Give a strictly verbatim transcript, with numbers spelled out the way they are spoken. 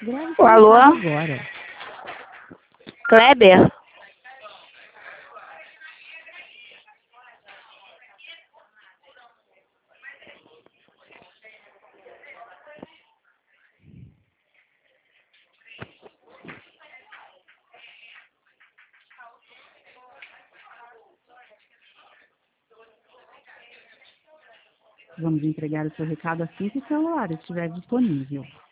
Grave seu Alô? recado agora. Kleber? Vamos entregar o seu recado assim que o celular estiver disponível.